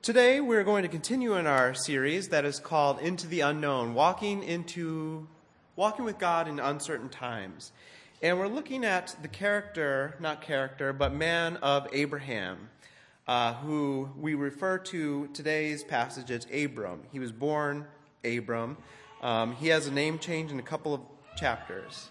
Today we're going to continue in our series that is called Into the Unknown, walking with God in uncertain times. And we're looking at the man of Abraham, who we refer to today's passage as Abram. He was born Abram. He has a name change in a couple of chapters.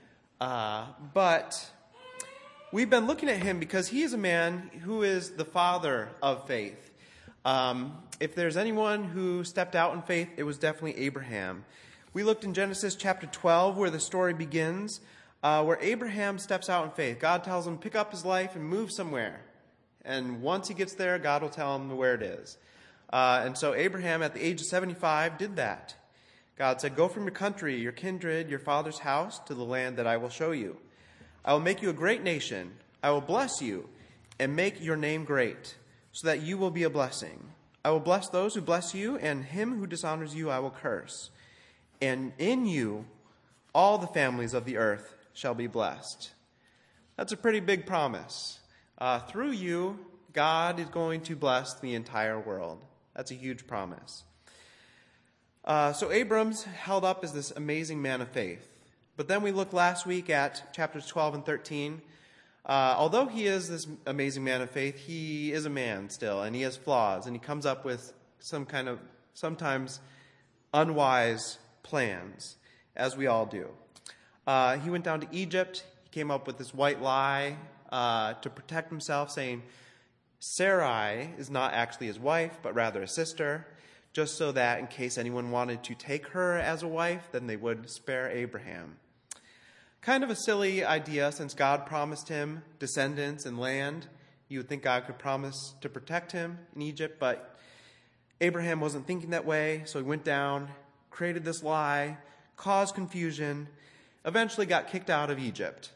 But we've been looking at him because he is a man who is the father of faith. If there's anyone who stepped out in faith, it was definitely Abraham. We looked in Genesis chapter 12 where the story begins, where Abraham steps out in faith. God tells him to pick up his life and move somewhere. And once he gets there, God will tell him where it is. And so Abraham, at the age of 75, did that. God said, "Go from your country, your kindred, your father's house, to the land that I will show you. I will make you a great nation. I will bless you and make your name great, so that you will be a blessing. I will bless those who bless you, and him who dishonors you I will curse. And in you all the families of the earth shall be blessed." That's a pretty big promise. Through you, God is going to bless the entire world. That's a huge promise. So Abram's held up as this amazing man of faith. But then we looked last week at chapters 12 and 13. Although he is this amazing man of faith, he is a man still, and he has flaws, and he comes up with some kind of sometimes unwise plans, as we all do. He went down to Egypt. He came up with this white lie to protect himself, saying Sarai is not actually his wife, but rather a sister, just so that in case anyone wanted to take her as a wife, then they would spare Abraham. Kind of a silly idea, since God promised him descendants and land. You would think God could promise to protect him in Egypt, but Abraham wasn't thinking that way, so he went down, created this lie, caused confusion, eventually got kicked out of Egypt.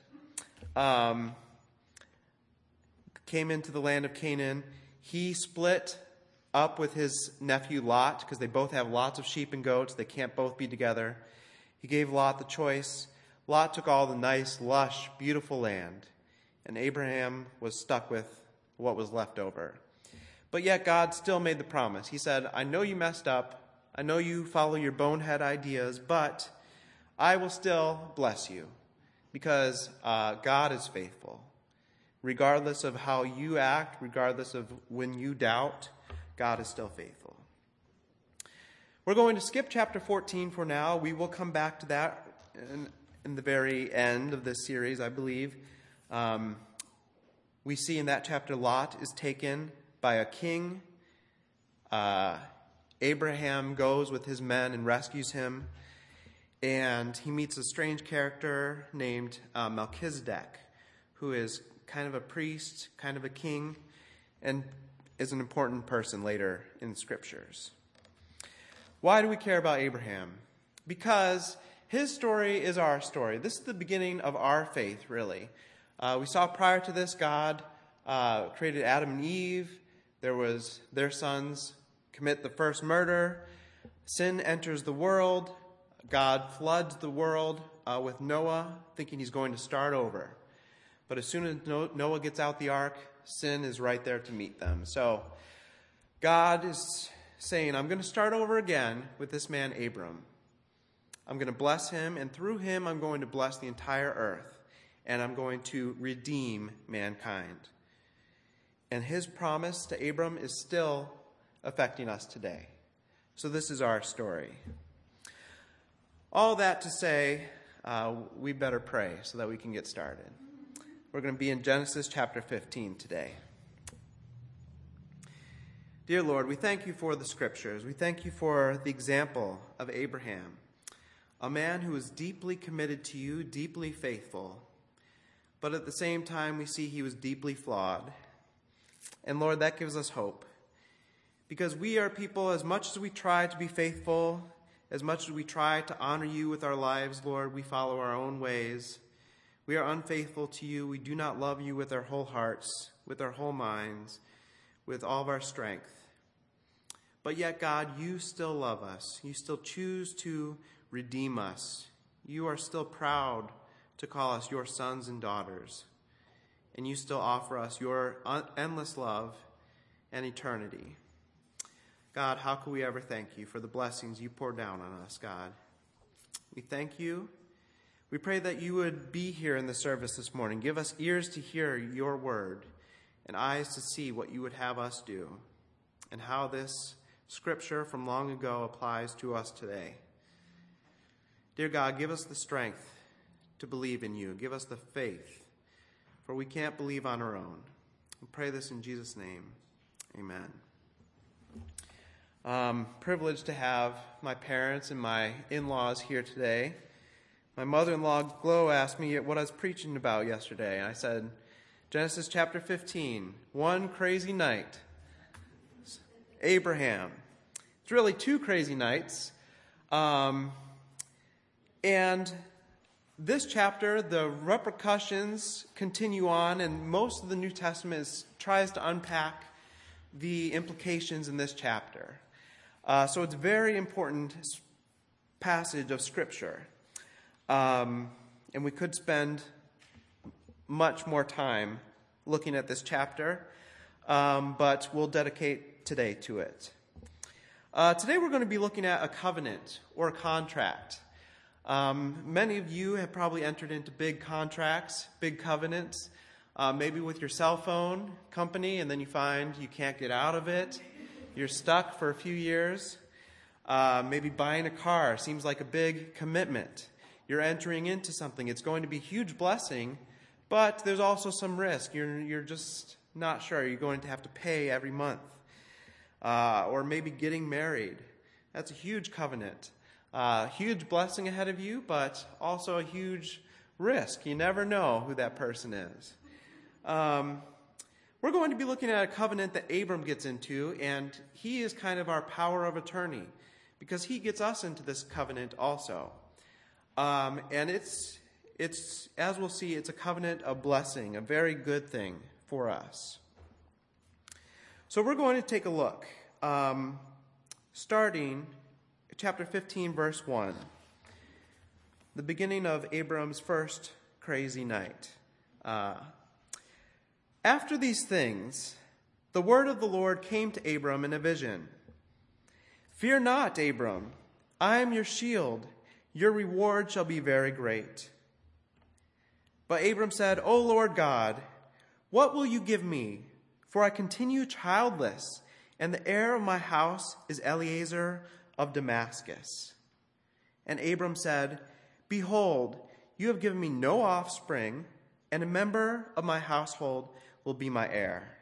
Came into the land of Canaan. He split up with his nephew Lot, because they both have lots of sheep and goats. They can't both be together. He gave Lot the choice. Lot took all the nice, lush, beautiful land, and Abraham was stuck with what was left over. But yet God still made the promise. He said, "I know you messed up. I know you follow your bonehead ideas, but I will still bless you, because God is faithful. Regardless of how you act, regardless of when you doubt, God is still faithful." We're going to skip chapter 14 for now. We will come back to that in the very end of this series, I believe. We see in that chapter Lot is taken by a king. Abraham goes with his men and rescues him. And he meets a strange character named Melchizedek, who is kind of a priest, kind of a king, and is an important person later in the scriptures. Why do we care about Abraham? Because his story is our story. This is the beginning of our faith, really. We saw prior to this, God created Adam and Eve. Their sons commit the first murder. Sin enters the world. God floods the world with Noah, thinking he's going to start over. But as soon as Noah gets out the ark, sin is right there to meet them. So God is saying, "I'm going to start over again with this man Abram. I'm going to bless him, and through him I'm going to bless the entire earth, and I'm going to redeem mankind." And his promise to Abram is still affecting us today. So this is our story. All that to say, we better pray so that we can get started. We're going to be in Genesis chapter 15 today. Dear Lord, we thank you for the scriptures. We thank you for the example of Abraham, a man who was deeply committed to you, deeply faithful. But at the same time, we see he was deeply flawed. And Lord, that gives us hope. Because we are people, as much as we try to be faithful, as much as we try to honor you with our lives, Lord, we follow our own ways. We are unfaithful to you. We do not love you with our whole hearts, with our whole minds, with all of our strength. But yet, God, you still love us. You still choose to redeem us. You are still proud to call us your sons and daughters. And you still offer us your endless love and eternity. God, how can we ever thank you for the blessings you pour down on us, God? We thank you. We pray that you would be here in the service this morning. Give us ears to hear your word and eyes to see what you would have us do and how this scripture from long ago applies to us today. Dear God, give us the strength to believe in you. Give us the faith, for we can't believe on our own. We pray this in Jesus' name. Amen. Privileged to have my parents and my in-laws here today. My mother-in-law, Glo, asked me what I was preaching about yesterday, and I said, Genesis chapter 15, one crazy night. Abraham. It's really two crazy nights. And this chapter, the repercussions continue on, and most of the New Testament tries to unpack the implications in this chapter. So it's a very important passage of Scripture. And we could spend much more time looking at this chapter, but we'll dedicate today to it. Today we're going to be looking at a covenant or a contract. Many of you have probably entered into big contracts, big covenants, maybe with your cell phone company, and then you find you can't get out of it. You're stuck for a few years. Maybe buying a car seems like a big commitment. You're entering into something. It's going to be a huge blessing, but there's also some risk. You're just not sure. You're going to have to pay every month. Or maybe getting married. That's a huge covenant. Huge blessing ahead of you, but also a huge risk. You never know who that person is. We're going to be looking at a covenant that Abram gets into, and he is kind of our power of attorney because he gets us into this covenant also. And it's as we'll see, it's a covenant of blessing, a very good thing for us. So we're going to take a look, starting chapter 15, verse 1, the beginning of Abram's first crazy night. After these things, the word of the Lord came to Abram in a vision. Fear not, Abram, I am your shield. Your reward shall be very great. But Abram said, O Lord God, what will you give me? For I continue childless, and the heir of my house is Eliezer of Damascus. And Abram said, Behold, you have given me no offspring, and a member of my household will be my heir.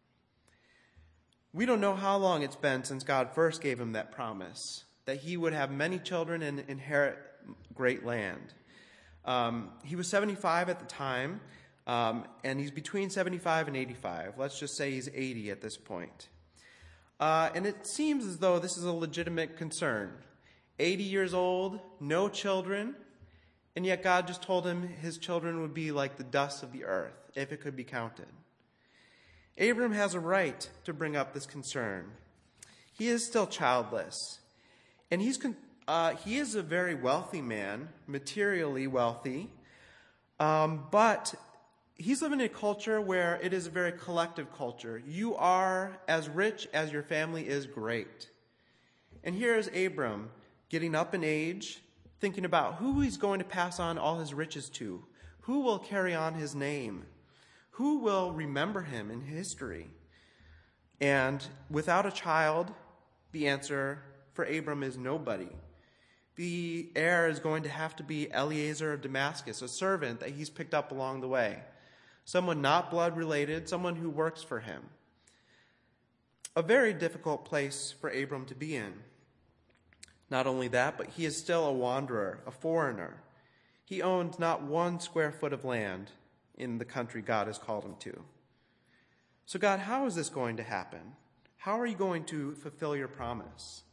We don't know how long it's been since God first gave him that promise, that he would have many children and inherit great land. He was 75 at the time, and he's between 75 and 85. Let's just say he's 80 at this point. And it seems as though this is a legitimate concern. 80 years old, no children, and yet God just told him his children would be like the dust of the earth, if it could be counted. Abram has a right to bring up this concern. He is still childless, and he is a very wealthy man, materially wealthy, but he's living in a culture where it is a very collective culture. You are as rich as your family is great. And here is Abram getting up in age, thinking about who he's going to pass on all his riches to, who will carry on his name, who will remember him in history. And without a child, the answer for Abram is nobody. The heir is going to have to be Eliezer of Damascus, a servant that he's picked up along the way. Someone not blood related, someone who works for him. A very difficult place for Abram to be in. Not only that, but he is still a wanderer, a foreigner. He owns not 1 square foot of land in the country God has called him to. So God, how is this going to happen? How are you going to fulfill your promise?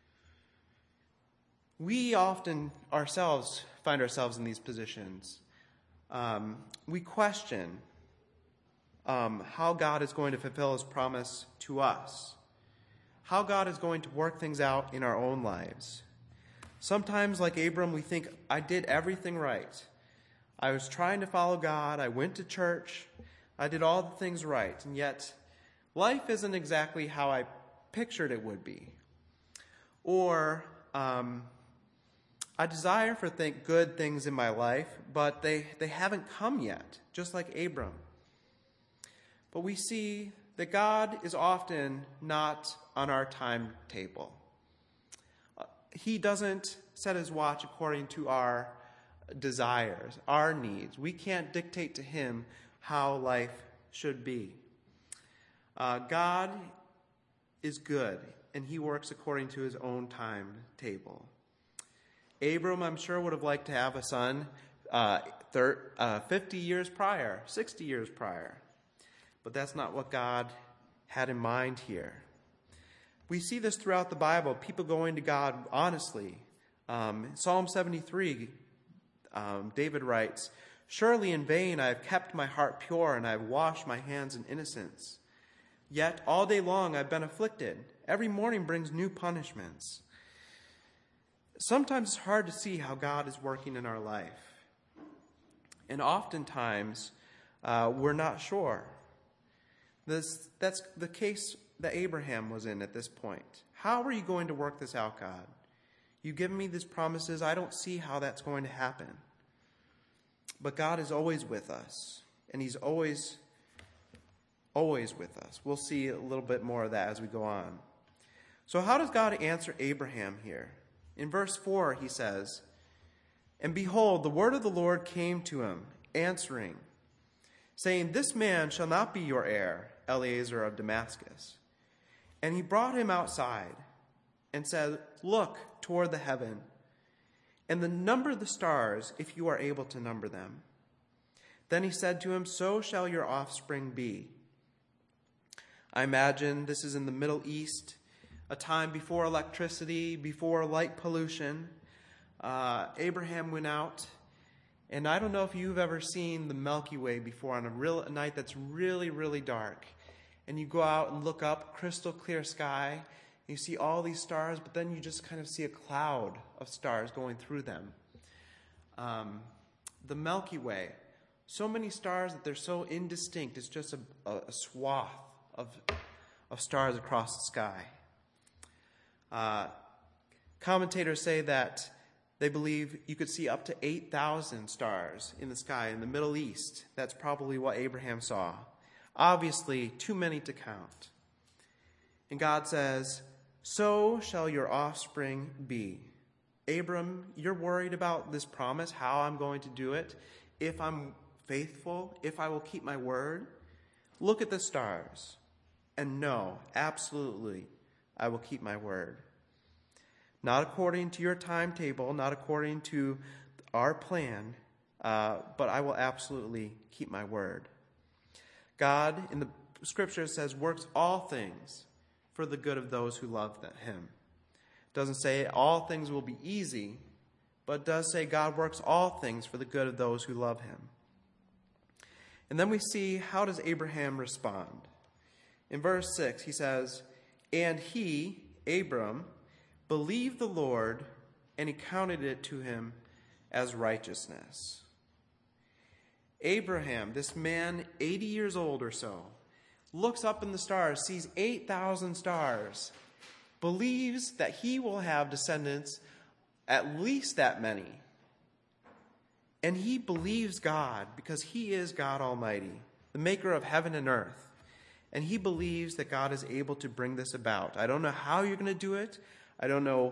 We often ourselves find ourselves in these positions. We question how God is going to fulfill his promise to us, how God is going to work things out in our own lives. Sometimes, like Abram, we think, I did everything right. I was trying to follow God. I went to church. I did all the things right. And yet, life isn't exactly how I pictured it would be. Or I desire for good things in my life, but they haven't come yet, just like Abram. But we see that God is often not on our timetable. He doesn't set his watch according to our desires, our needs. We can't dictate to him how life should be. God is good, and he works according to his own timetable. Abram, I'm sure, would have liked to have a son 50 years prior, 60 years prior. But that's not what God had in mind here. We see this throughout the Bible, people going to God honestly. Psalm 73, David writes, "Surely in vain I have kept my heart pure, and I have washed my hands in innocence. Yet all day long I've been afflicted. Every morning brings new punishments." Sometimes it's hard to see how God is working in our life. And oftentimes we're not sure. That's the case that Abraham was in at this point. How are you going to work this out, God? You've given me these promises. I don't see how that's going to happen. But God is always with us, and he's always with us. We'll see a little bit more of that as we go on. So how does God answer Abraham here? In verse 4, he says, "And behold, the word of the Lord came to him, answering, saying, This man shall not be your heir, Eliezer of Damascus. And he brought him outside and said, Look toward the heaven, and number the stars, if you are able to number them. Then he said to him, So shall your offspring be." I imagine this is in the Middle East, a time before electricity, before light pollution. Abraham went out, and I don't know if you've ever seen the Milky Way before on a night that's really, really dark. And you go out and look up, crystal clear sky, and you see all these stars, but then you just kind of see a cloud of stars going through them. The Milky Way, so many stars that they're so indistinct, it's just a swath of stars across the sky. Commentators say that they believe you could see up to 8,000 stars in the sky in the Middle East. That's probably what Abraham saw. Obviously, too many to count. And God says, "So shall your offspring be." Abram, you're worried about this promise, how I'm going to do it, if I'm faithful, if I will keep my word. Look at the stars and know, absolutely, I will keep my word. Not according to your timetable, not according to our plan, but I will absolutely keep my word. God, in the scripture, says, works all things for the good of those who love him. It doesn't say all things will be easy, but it does say God works all things for the good of those who love him. And then we see, how does Abraham respond? In verse 6, he says, "And he," Abram, "believed the Lord, and he counted it to him as righteousness." Abraham, this man 80 years old or so, looks up in the stars, sees 8,000 stars, believes that he will have descendants at least that many. And he believes God because he is God Almighty, the maker of heaven and earth. And he believes that God is able to bring this about. I don't know how you're going to do it. I don't know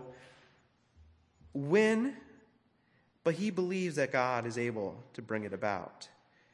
when, but he believes that God is able to bring it about.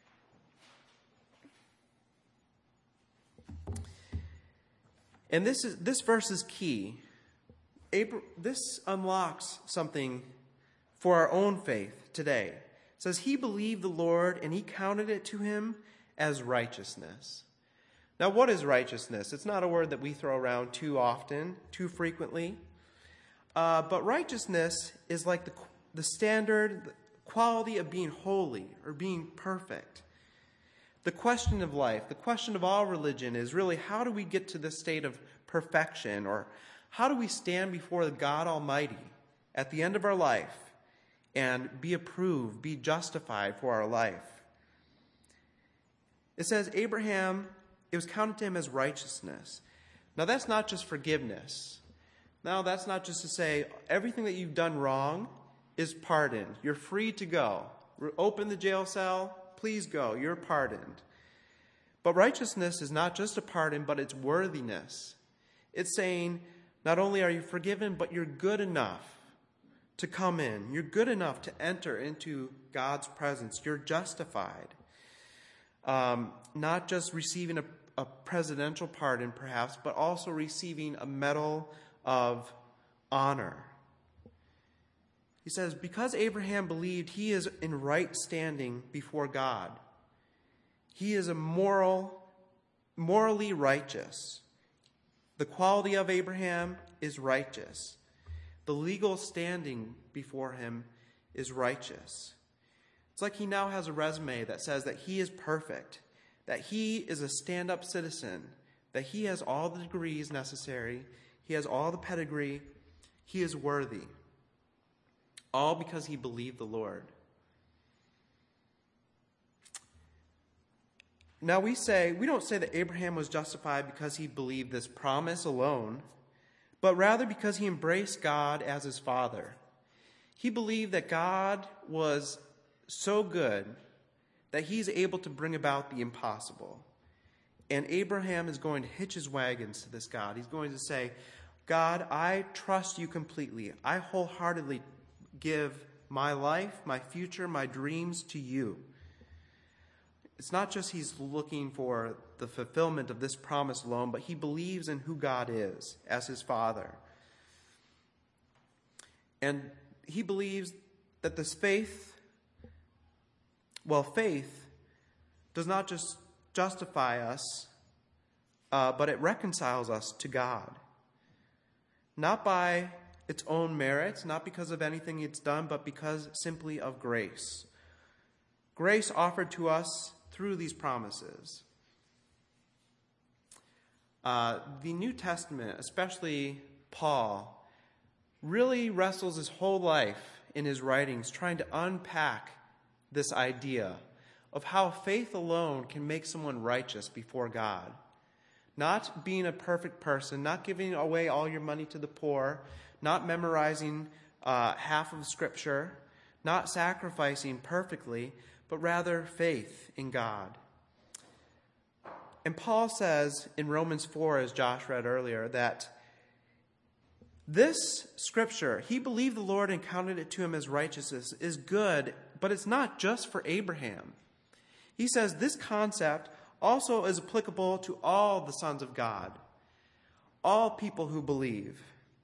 And this verse is key. This unlocks something for our own faith today. It says, he believed the Lord, and he counted it to him as righteousness. Now, what is righteousness? It's not a word that we throw around too often, too frequently. But righteousness is like the standard quality of being holy or being perfect. The question of life, the question of all religion is really, how do we get to this state of perfection? Or how do we stand before the God Almighty at the end of our life and be approved, be justified for our life? It says Abraham, it was counted to him as righteousness. Now, that's not just forgiveness. Now, that's not just to say everything that you've done wrong is pardoned. You're free to go. Open the jail cell. Please go. You're pardoned. But righteousness is not just a pardon, but it's worthiness. It's saying, not only are you forgiven, but you're good enough to come in. You're good enough to enter into God's presence. You're justified. Not just receiving a presidential pardon, perhaps, but also receiving a medal of honor. He says, because Abraham believed he is in right standing before God, he is morally righteous. The quality of Abraham is righteous. The legal standing before him is righteous. It's like he now has a resume that says that he is perfect, that he is a stand-up citizen, that he has all the degrees necessary, he has all the pedigree, he is worthy. All because he believed the Lord. Now we don't say that Abraham was justified because he believed this promise alone, but rather because he embraced God as his father. He believed that God was so good that he's able to bring about the impossible. And Abraham is going to hitch his wagons to this God. He's going to say, God, I trust you completely. I wholeheartedly give my life, my future, my dreams to you. It's not just he's looking for the fulfillment of this promise alone, but he believes in who God is as his father. And he believes that this faith does not just justify us, but it reconciles us to God. Not by its own merits, not because of anything it's done, but because simply of grace. Grace offered to us through these promises. The New Testament, especially Paul, really wrestles his whole life in his writings trying to unpack this idea of how faith alone can make someone righteous before God. Not being a perfect person, not giving away all your money to the poor, not memorizing half of Scripture, not sacrificing perfectly, but rather faith in God. And Paul says in Romans 4, as Josh read earlier, that this Scripture, he believed the Lord and counted it to him as righteousness, is good, but it's not just for Abraham. He says this concept also is applicable to all the sons of God, all people who believe.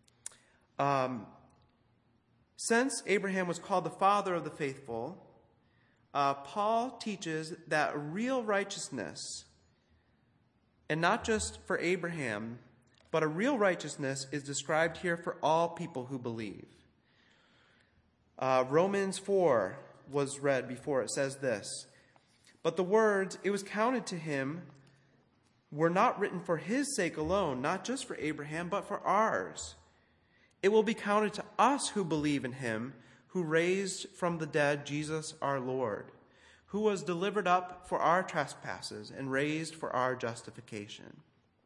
Since Abraham was called the father of the faithful, Paul teaches that real righteousness, and not just for Abraham, but a real righteousness is described here for all people who believe. Romans 4 was read before. It says this, but the words, it was counted to him, were not written for his sake alone, not just for Abraham, but for ours. It will be counted to us who believe in him, who raised from the dead Jesus our Lord, who was delivered up for our trespasses and raised for our justification.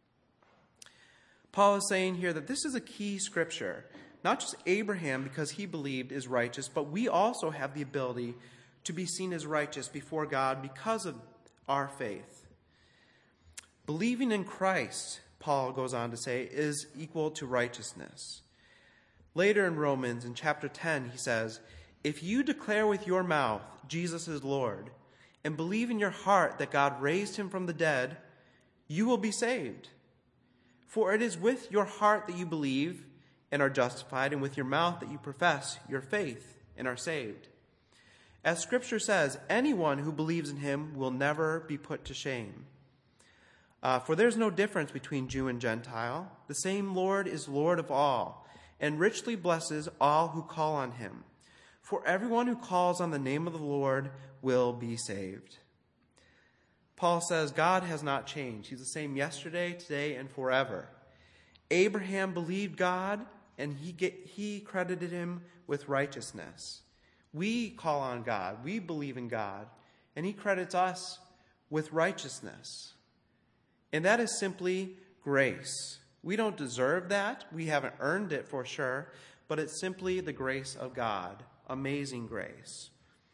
Paul is saying here that this is a key scripture. Not just Abraham, because he believed, is righteous, but we also have the ability to be seen as righteous before God because of our faith. Believing in Christ, Paul goes on to say, is equal to righteousness. Later in Romans, in chapter 10, he says, if you declare with your mouth Jesus is Lord, and believe in your heart that God raised him from the dead, you will be saved. For it is with your heart that you believe and are justified, and with your mouth that you profess your faith and are saved. As Scripture says, anyone who believes in him will never be put to shame. For there's no difference between Jew and Gentile. The same Lord is Lord of all, and richly blesses all who call on him. For everyone who calls on the name of the Lord will be saved. Paul says God has not changed. He's the same yesterday, today, and forever. Abraham believed God, and he credited him with righteousness. We call on God. We believe in God, and he credits us with righteousness. And that is simply grace. We don't deserve that. We haven't earned it for sure, but it's simply the grace of God. Amazing grace.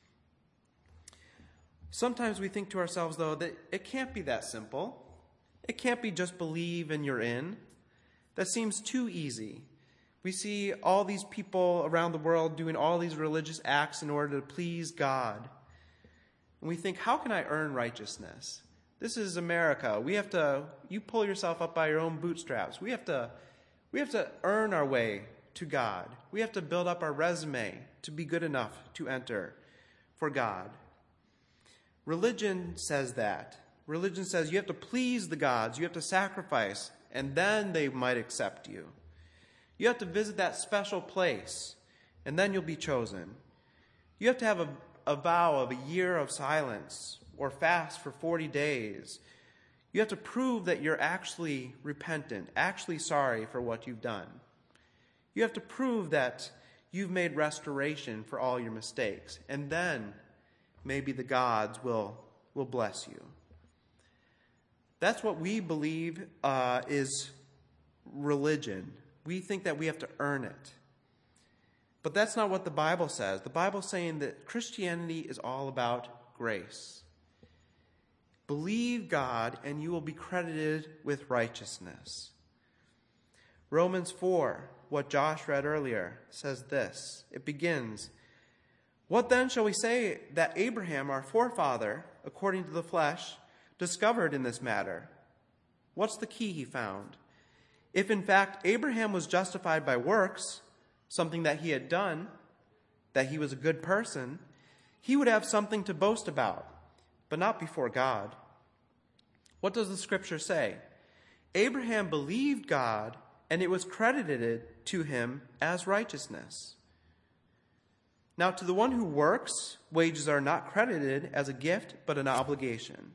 Sometimes we think to ourselves, though, that it can't be that simple. It can't be just believe and you're in. That seems too easy. We see all these people around the world doing all these religious acts in order to please God. And we think, how can I earn righteousness? This is America. You pull yourself up by your own bootstraps. We have to earn our way to God. We have to build up our resume to be good enough to enter for God. Religion says that. Religion says you have to please the gods, you have to sacrifice, and then they might accept you. You have to visit that special place, and then you'll be chosen. You have to have a vow of a year of silence or fast for 40 days. You have to prove that you're actually repentant, actually sorry for what you've done. You have to prove that you've made restoration for all your mistakes, and then maybe the gods will bless you. That's what we believe is religion. We think that we have to earn it. But that's not what the Bible says. The Bible's saying that Christianity is all about grace. Believe God and you will be credited with righteousness. Romans 4, what Josh read earlier, says this. It begins, "What then shall we say that Abraham, our forefather, according to the flesh, discovered in this matter?" What's the key he found? If in fact Abraham was justified by works, something that he had done, that he was a good person, he would have something to boast about, but not before God. What does the scripture say? Abraham believed God, and it was credited to him as righteousness. Now, to the one who works, wages are not credited as a gift, but an obligation.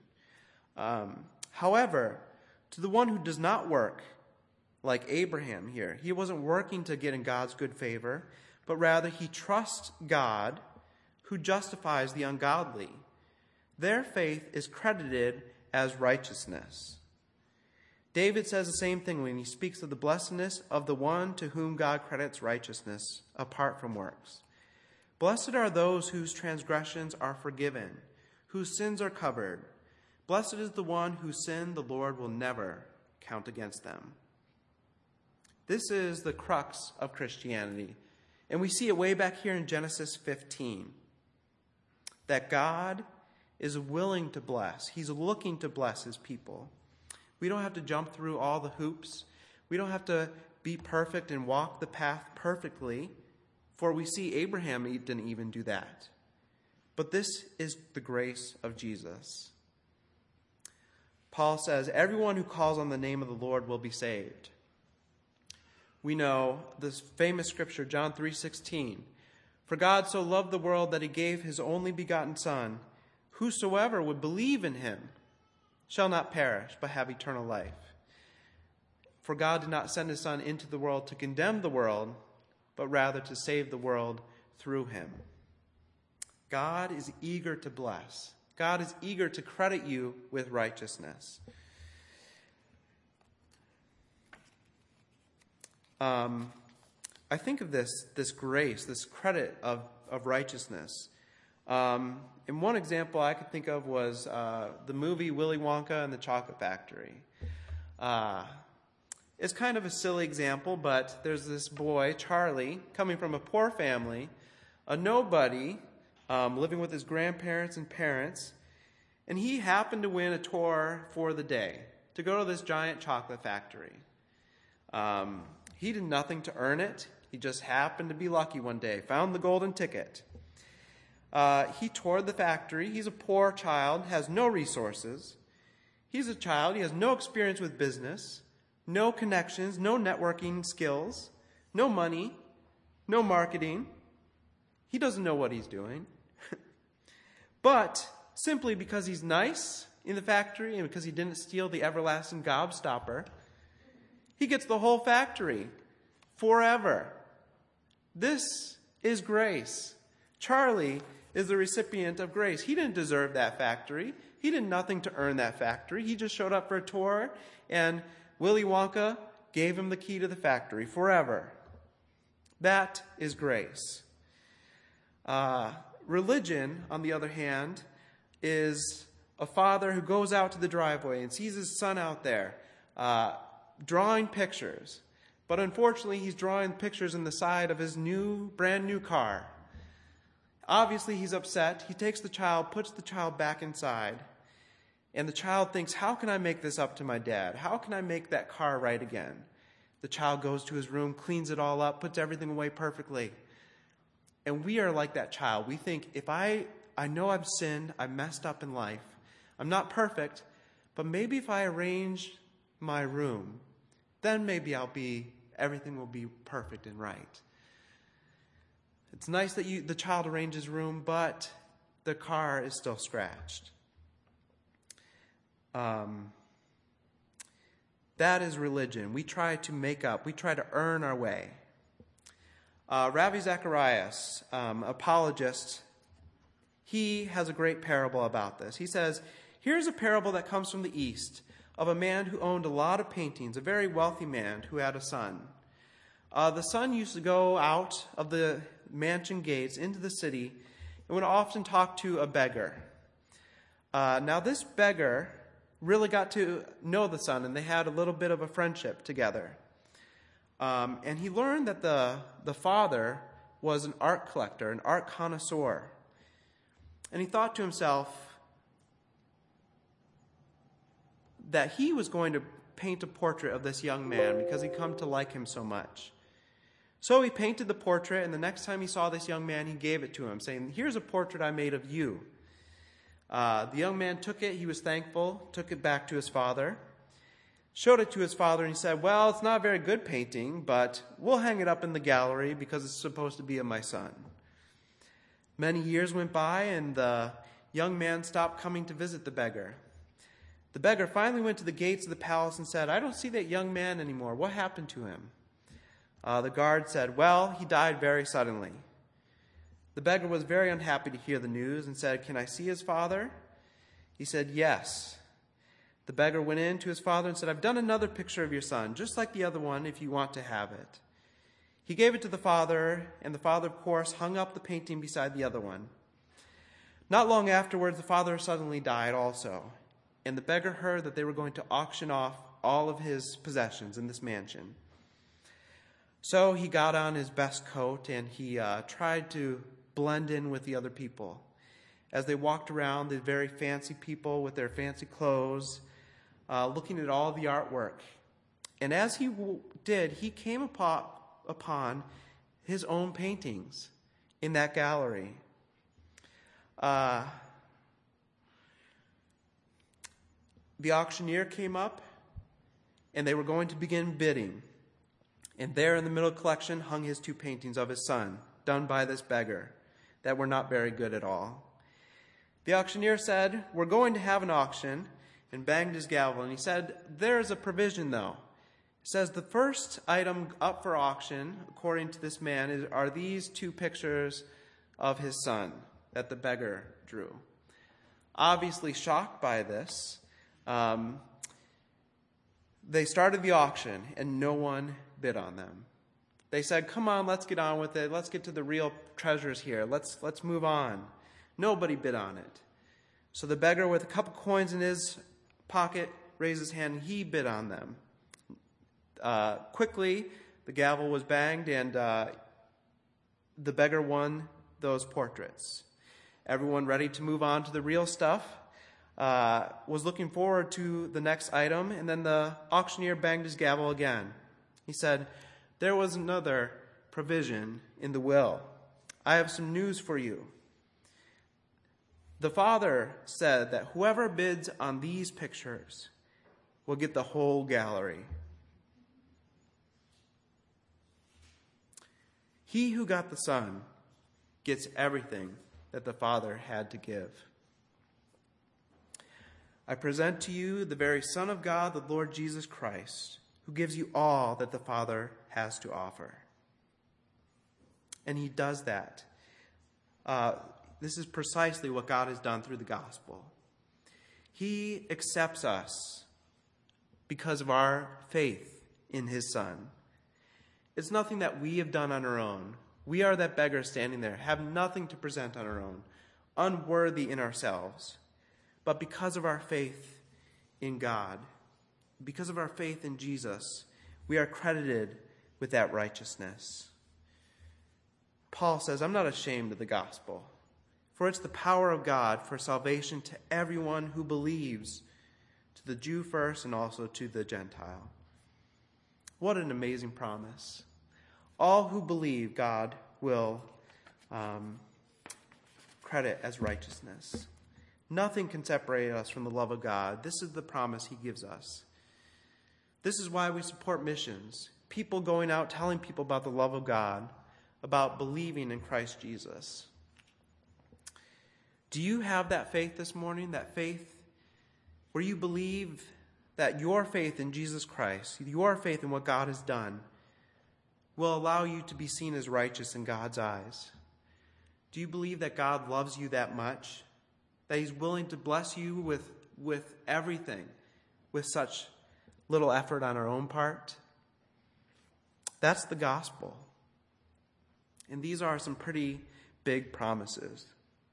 However, to the one who does not work, like Abraham here, he wasn't working to get in God's good favor, but rather he trusts God who justifies the ungodly. Their faith is credited as righteousness. David says the same thing when he speaks of the blessedness of the one to whom God credits righteousness apart from works. Blessed are those whose transgressions are forgiven, whose sins are covered. Blessed is the one whose sin the Lord will never count against them. This is the crux of Christianity. And we see it way back here in Genesis 15. That God is willing to bless. He's looking to bless his people. We don't have to jump through all the hoops. We don't have to be perfect and walk the path perfectly. For we see Abraham didn't even do that. But this is the grace of Jesus. Paul says, everyone who calls on the name of the Lord will be saved. We know this famous scripture, John 3:16. For God so loved the world that he gave his only begotten Son. Whosoever would believe in him shall not perish, but have eternal life. For God did not send his Son into the world to condemn the world, but rather to save the world through him. God is eager to bless. God is eager to credit you with righteousness. I think of this grace, this credit of righteousness. And one example I could think of was the movie Willy Wonka and the Chocolate Factory. It's kind of a silly example, but there's this boy, Charlie, coming from a poor family, a nobody, living with his grandparents and parents, and he happened to win a tour for the day to go to this giant chocolate factory. He did nothing to earn it. He just happened to be lucky one day, found the golden ticket. He toured the factory. He's a poor child, has no resources. He's a child. He has no experience with business, no connections, no networking skills, no money, no marketing. He doesn't know what he's doing. But simply because he's nice in the factory and because he didn't steal the everlasting gobstopper, he gets the whole factory forever. This is grace. Charlie is the recipient of grace. He didn't deserve that factory. He did nothing to earn that factory. He just showed up for a tour, and Willy Wonka gave him the key to the factory forever. That is grace. Religion, on the other hand, is a father who goes out to the driveway and sees his son out there drawing pictures. But unfortunately, he's drawing pictures in the side of his brand new car. Obviously, he's upset. He takes the child, puts the child back inside. And the child thinks, how can I make this up to my dad? How can I make that car right again? The child goes to his room, cleans it all up, puts everything away perfectly. And we are like that child. We think, if I know I've sinned, I've messed up in life. I'm not perfect, but maybe if I arrange my room, then maybe everything will be perfect and right. It's nice that the child arranges room, but the car is still scratched. That is religion. We try to make up. We try to earn our way. Ravi Zacharias, apologist, he has a great parable about this. He says, here's a parable that comes from the East of a man who owned a lot of paintings, a very wealthy man who had a son. The son used to go out of the mansion gates into the city and would often talk to a beggar. Now this beggar really got to know the son, and they had a little bit of a friendship together. And he learned that the father was an art collector, an art connoisseur. And he thought to himself that he was going to paint a portrait of this young man because he'd come to like him so much. So he painted the portrait, and the next time he saw this young man, he gave it to him, saying, here's a portrait I made of you. The young man took it. He was thankful, took it back to his father, showed it to his father, and he said, well, it's not a very good painting, but we'll hang it up in the gallery because it's supposed to be of my son. Many years went by, and the young man stopped coming to visit the beggar. The beggar finally went to the gates of the palace and said, I don't see that young man anymore. What happened to him? The guard said, well, he died very suddenly. The beggar was very unhappy to hear the news and said, can I see his father? He said, yes. The beggar went in to his father and said, I've done another picture of your son, just like the other one, if you want to have it. He gave it to the father, and the father, of course, hung up the painting beside the other one. Not long afterwards, the father suddenly died also, and the beggar heard that they were going to auction off all of his possessions in this mansion. So he got on his best coat, and he tried to blend in with the other people. As they walked around, the very fancy people with their fancy clothes, looking at all the artwork. And as he did, he came upon his own paintings in that gallery. The auctioneer came up, and they were going to begin bidding. And there in the middle collection hung his two paintings of his son, done by this beggar, that were not very good at all. The auctioneer said, we're going to have an auction, and banged his gavel. And he said, there's a provision, though. It says the first item up for auction, according to this man, are these two pictures of his son that the beggar drew. Obviously shocked by this, they started the auction, and no one bid on them. They said, come on, let's get on with it. Let's get to the real treasures here. Let's move on. Nobody bid on it. So the beggar, with a couple coins in his pocket, raised his hand, and he bid on them. Quickly, the gavel was banged, and the beggar won those portraits. Everyone ready to move on to the real stuff was looking forward to the next item, and then the auctioneer banged his gavel again. He said, there was another provision in the will. I have some news for you. The father said that whoever bids on these pictures will get the whole gallery. He who got the son gets everything that the father had to give. I present to you the very Son of God, the Lord Jesus Christ, who gives you all that the Father has to offer. And he does that. This is precisely what God has done through the gospel. He accepts us because of our faith in his Son. It's nothing that we have done on our own. We are that beggar standing there, have nothing to present on our own, unworthy in ourselves. But because of our faith in God, because of our faith in Jesus, we are credited with that righteousness. Paul says, I'm not ashamed of the gospel, for it's the power of God for salvation to everyone who believes, to the Jew first and also to the Gentile. What an amazing promise. All who believe, God will credit as righteousness. Nothing can separate us from the love of God. This is the promise he gives us. This is why we support missions. People going out telling people about the love of God, about believing in Christ Jesus. Do you have that faith this morning? That faith where you believe that your faith in Jesus Christ, your faith in what God has done, will allow you to be seen as righteous in God's eyes? Do you believe that God loves you that much? That he's willing to bless you with everything, with such little effort on our own part? That's the gospel. And these are some pretty big promises.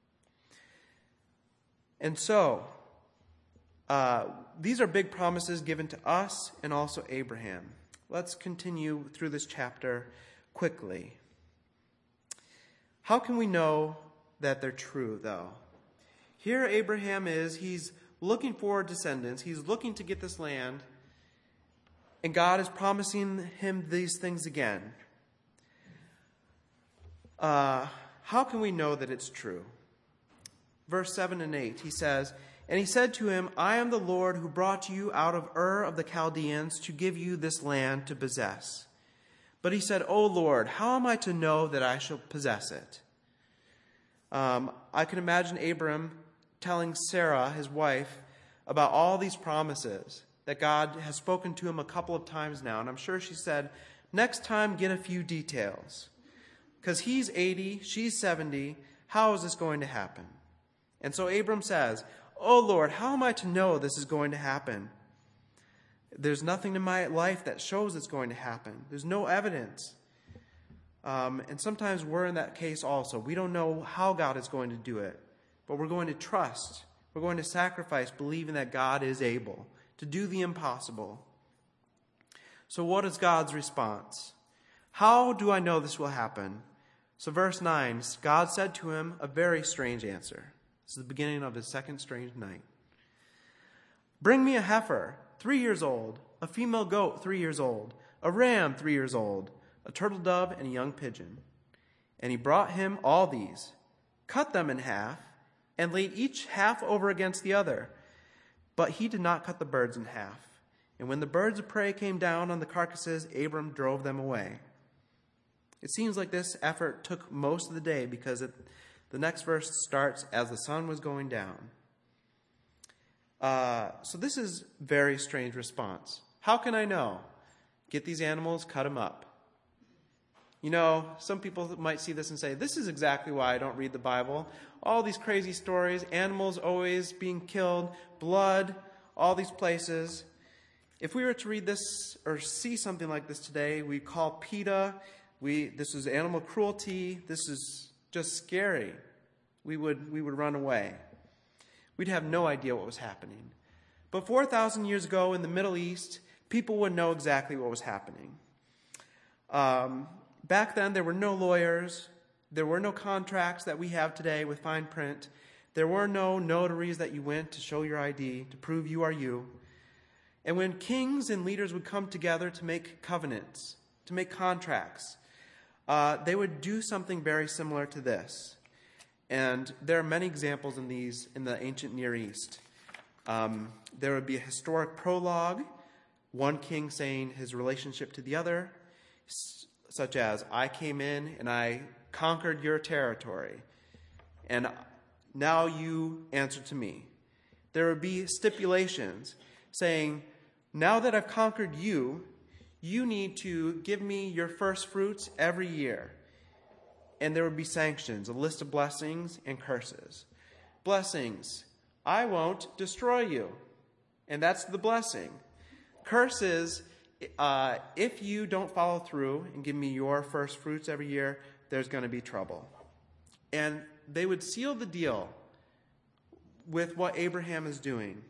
And so, these are big promises given to us and also Abraham. Let's continue through this chapter quickly. How can we know that they're true, though? Here Abraham is, he's looking for descendants. He's looking to get this land. And God is promising him these things again. How can we know that it's true? Verse 7 and 8, he says, and he said to him, I am the Lord who brought you out of Ur of the Chaldeans to give you this land to possess. But he said, O Lord, how am I to know that I shall possess it? I can imagine Abram telling Sarah, his wife, about all these promises that God has spoken to him a couple of times now. And I'm sure she said, next time, get a few details. Because he's 80, she's 70. How is this going to happen? And so Abram says, Oh Lord, how am I to know this is going to happen? There's nothing in my life that shows it's going to happen. There's no evidence. And sometimes we're in that case also. We don't know how God is going to do it. But we're going to trust. We're going to sacrifice, believing that God is able to do the impossible. So what is God's response? How do I know this will happen? So verse 9, God said to him a very strange answer. This is the beginning of his second strange night. Bring me a heifer, 3 years old, a female goat, 3 years old, a ram, 3 years old, a turtle dove, and a young pigeon. And he brought him all these, cut them in half, and laid each half over against the other. But he did not cut the birds in half. And when the birds of prey came down on the carcasses, Abram drove them away. It seems like this effort took most of the day because the next verse starts as the sun was going down. So this is a very strange response. How can I know? Get these animals, cut them up. You know, some people might see this and say, this is exactly why I don't read the Bible. All these crazy stories, animals always being killed, blood, all these places. If we were to read this or see something like this today, we call PETA. This is animal cruelty. This is just scary. We would run away. We'd have no idea what was happening. But 4,000 years ago in the Middle East, people would know exactly what was happening. Back then, there were no lawyers. There were no contracts that we have today with fine print. There were no notaries that you went to show your ID to prove you are you. And when kings and leaders would come together to make covenants, to make contracts, they would do something very similar to this. And there are many examples in the ancient Near East. There would be a historic prologue, one king saying his relationship to the other, such as, I came in and I conquered your territory, and now you answer to me. There would be stipulations saying, now that I've conquered you, you need to give me your first fruits every year. And there would be sanctions, a list of blessings and curses. Blessings, I won't destroy you. And that's the blessing. Curses, if you don't follow through and give me your first fruits every year, there's going to be trouble. And they would seal the deal with what Abraham is doing.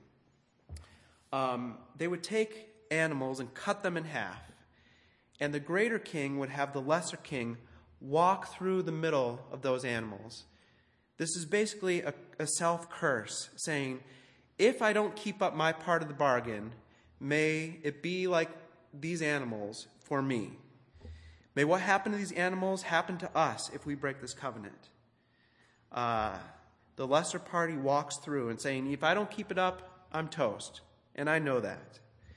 They would take animals and cut them in half. And the greater king would have the lesser king walk through the middle of those animals. This is basically a self-curse, saying, if I don't keep up my part of the bargain, may it be like these animals for me. May what happened to these animals happen to us if we break this covenant. The lesser party walks through and saying, if I don't keep it up, I'm toast. And I know that.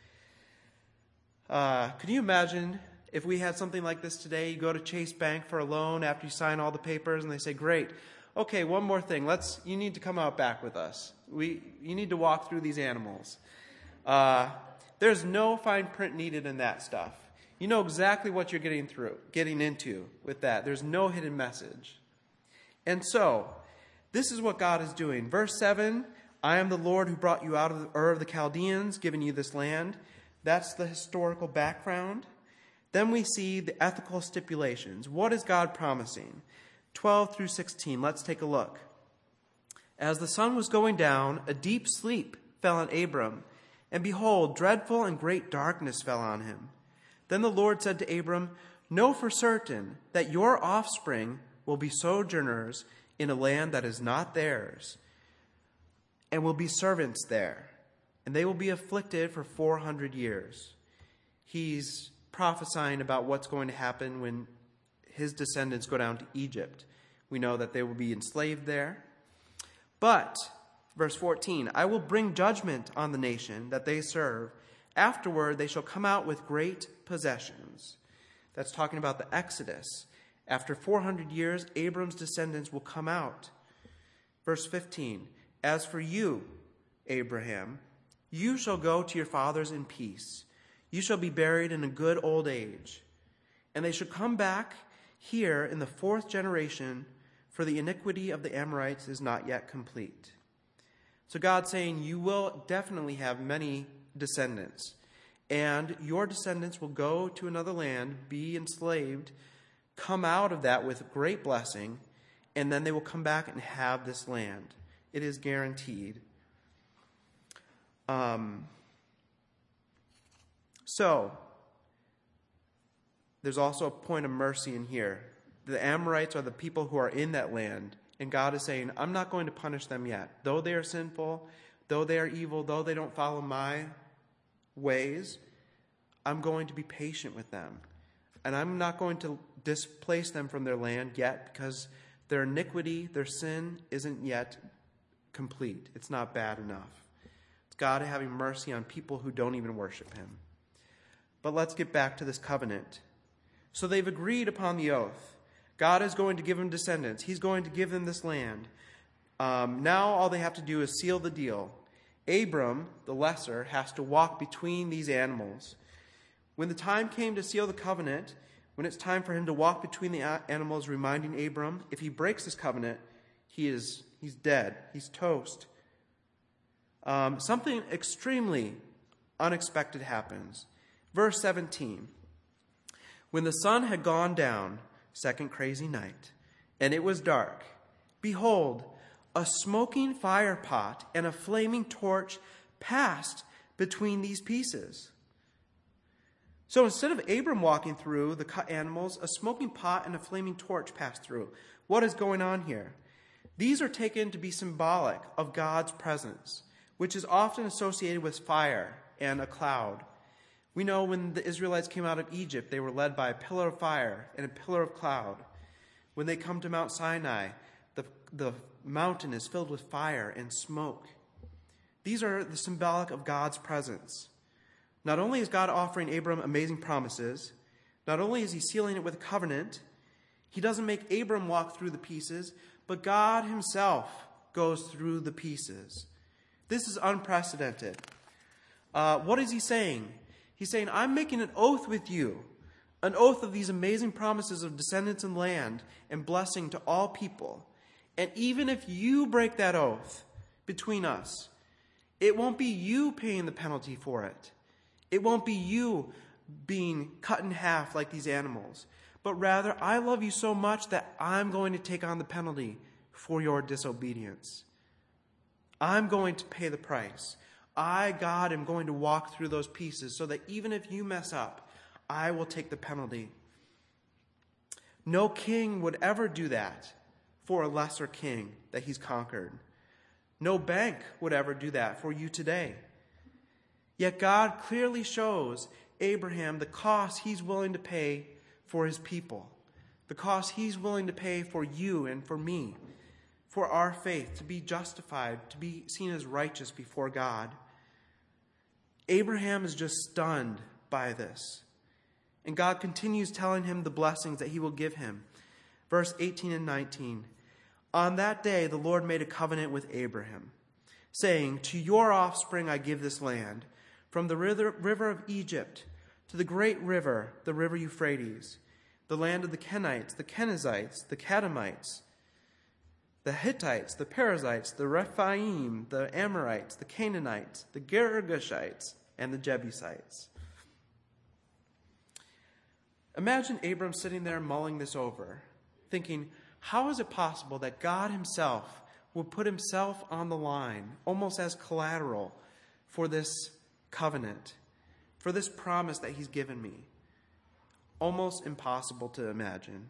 Could you imagine if we had something like this today? You go to Chase Bank for a loan after you sign all the papers, and they say, great, okay, one more thing. You need to come out back with us. You need to walk through these animals. There's no fine print needed in that stuff. You know exactly what you're getting into with that. There's no hidden message. And so, this is what God is doing. Verse 7, I am the Lord who brought you out of Ur of the Chaldeans, giving you this land. That's the historical background. Then we see the ethical stipulations. What is God promising? 12 through 16. Let's take a look. As the sun was going down, a deep sleep fell on Abram, and behold, dreadful and great darkness fell on him. Then the Lord said to Abram, know for certain that your offspring will be sojourners in a land that is not theirs, and will be servants there, and they will be afflicted for 400 years. He's prophesying about what's going to happen when his descendants go down to Egypt. We know that they will be enslaved there. But, verse 14, I will bring judgment on the nation that they serve. Afterward, they shall come out with great possessions. That's talking about the Exodus. After 400 years, Abram's descendants will come out. Verse 15, as for you, Abraham, you shall go to your fathers in peace. You shall be buried in a good old age. And they shall come back here in the 4th generation, for the iniquity of the Amorites is not yet complete. So God's saying you will definitely have many descendants, and your descendants will go to another land, be enslaved, come out of that with great blessing, and then they will come back and have this land. It is guaranteed. So, there's also a point of mercy in here. The Amorites are the people who are in that land, and God is saying, I'm not going to punish them yet. Though they are sinful, though they are evil, though they don't follow my ways, I'm going to be patient with them. And I'm not going to displace them from their land yet, because their iniquity, their sin, isn't yet complete. It's not bad enough. It's God having mercy on people who don't even worship him. But let's get back to this covenant. So they've agreed upon the oath. God is going to give them descendants. He's going to give them this land. Now all they have to do is seal the deal. Abram, the lesser, has to walk between these animals. When the time came to seal the covenant, when it's time for him to walk between the animals, reminding Abram, if he breaks this covenant, he's dead. He's toast. Something extremely unexpected happens. Verse 17. When the sun had gone down, second crazy night, and it was dark, behold, a smoking fire pot and a flaming torch passed between these pieces. So instead of Abram walking through the cut animals, a smoking pot and a flaming torch passed through. What is going on here? These are taken to be symbolic of God's presence, which is often associated with fire and a cloud. We know when the Israelites came out of Egypt, they were led by a pillar of fire and a pillar of cloud. When they come to Mount Sinai, the mountain is filled with fire and smoke. These are the symbolic of God's presence. Not only is God offering Abram amazing promises, not only is he sealing it with a covenant, he doesn't make Abram walk through the pieces, but God himself goes through the pieces. This is unprecedented. What is he saying? He's saying, I'm making an oath with you, an oath of these amazing promises of descendants and land and blessing to all people. And even if you break that oath between us, it won't be you paying the penalty for it. It won't be you being cut in half like these animals, but rather I love you so much that I'm going to take on the penalty for your disobedience. I'm going to pay the price. I, God, am going to walk through those pieces so that even if you mess up, I will take the penalty. No king would ever do that for a lesser king that he's conquered. No bank would ever do that for you today. Yet God clearly shows Abraham the cost he's willing to pay for his people, the cost he's willing to pay for you and for me, for our faith to be justified, to be seen as righteous before God. Abraham is just stunned by this. And God continues telling him the blessings that he will give him. Verse 18 and 19. On that day the Lord made a covenant with Abraham, saying, to your offspring I give this land, from the river of Egypt to the great river, the river Euphrates, the land of the Kenites, the Kenizzites, the Kadmonites, the Hittites, the Perizzites, the Rephaim, the Amorites, the Canaanites, the Girgashites, and the Jebusites. Imagine Abram sitting there mulling this over, thinking, how is it possible that God himself will put himself on the line, almost as collateral, for this covenant, for this promise that he's given me? Almost impossible to imagine.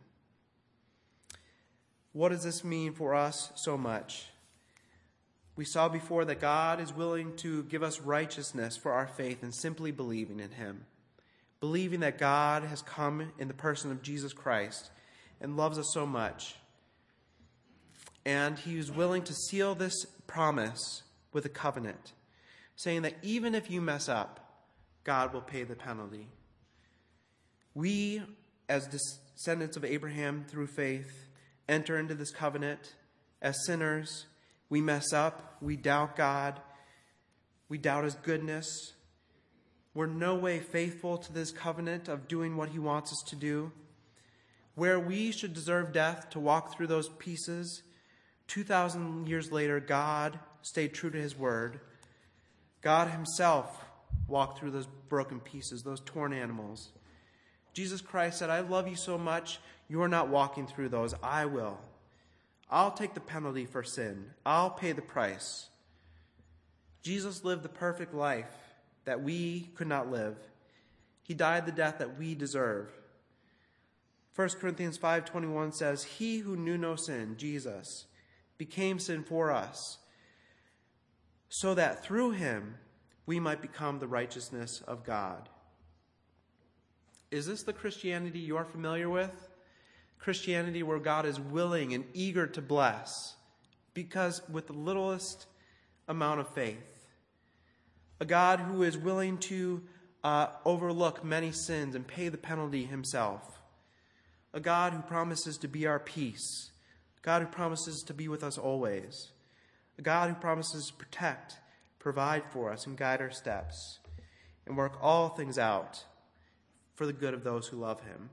What does this mean for us so much? We saw before that God is willing to give us righteousness for our faith in simply believing in him. Believing that God has come in the person of Jesus Christ and loves us so much. And he is willing to seal this promise with a covenant, saying that even if you mess up, God will pay the penalty. We, as descendants of Abraham through faith, enter into this covenant as sinners. We mess up. We doubt God. We doubt his goodness. We're no way faithful to this covenant of doing what he wants us to do. Where we should deserve death to walk through those pieces, 2,000 years later, God stayed true to his word. God himself walked through those broken pieces, those torn animals. Jesus Christ said, I love you so much, you're not walking through those. I will. I'll take the penalty for sin. I'll pay the price. Jesus lived the perfect life that we could not live. He died the death that we deserve. 1 Corinthians 5:21 says, he who knew no sin, Jesus, became sin for us, so that through him we might become the righteousness of God. Is this the Christianity you're familiar with? Christianity where God is willing and eager to bless, because with the littlest amount of faith. A God who is willing to overlook many sins and pay the penalty himself. A God who promises to be our peace. A God who promises to be with us always. A God who promises to protect, provide for us, and guide our steps, and work all things out for the good of those who love him.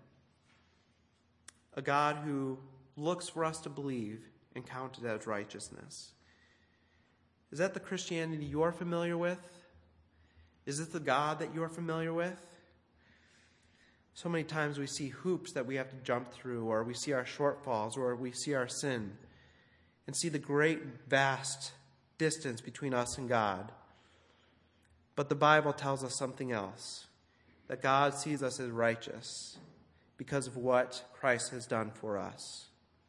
A God who looks for us to believe and count it as righteousness. Is that the Christianity you're familiar with? Is this the God that you're familiar with? So many times we see hoops that we have to jump through, or we see our shortfalls, or we see our sin, and see the great, vast distance between us and God. But the Bible tells us something else, that God sees us as righteous because of what Christ has done for us.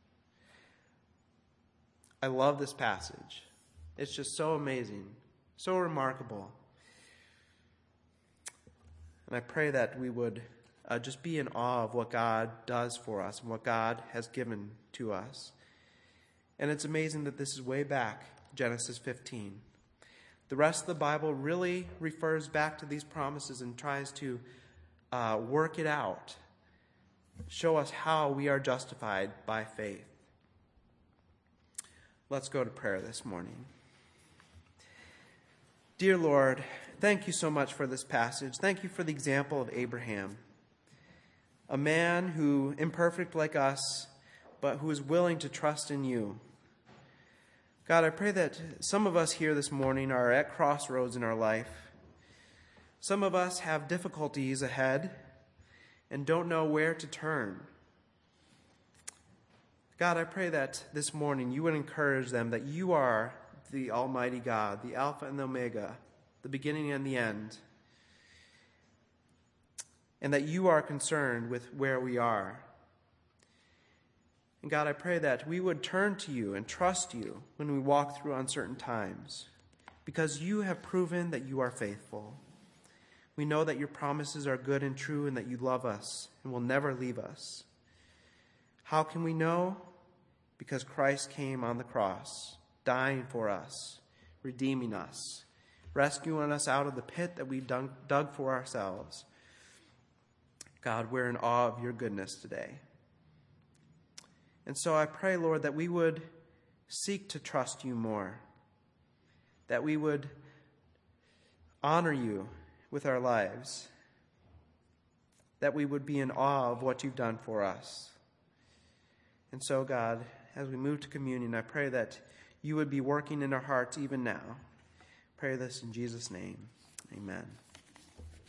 I love this passage. It's just so amazing, so remarkable. And I pray that we would just be in awe of what God does for us and what God has given to us. And it's amazing that this is way back, Genesis 15. The rest of the Bible really refers back to these promises and tries to work it out, show us how we are justified by faith. Let's go to prayer this morning. Dear Lord, thank you so much for this passage. Thank you for the example of Abraham, a man who, imperfect like us, but who is willing to trust in you. God, I pray that some of us here this morning are at crossroads in our life. Some of us have difficulties ahead and don't know where to turn. God, I pray that this morning you would encourage them that you are the Almighty God, the Alpha and the Omega, the beginning and the end, and that you are concerned with where we are. And God, I pray that we would turn to you and trust you when we walk through uncertain times, because you have proven that you are faithful. We know that your promises are good and true and that you love us and will never leave us. How can we know? Because Christ came on the cross, dying for us, redeeming us, rescuing us out of the pit that we dug for ourselves. God, we're in awe of your goodness today. And so I pray, Lord, that we would seek to trust you more, that we would honor you with our lives, that we would be in awe of what you've done for us. And so, God, as we move to communion, I pray that you would be working in our hearts even now. Pray this in Jesus' name. Amen.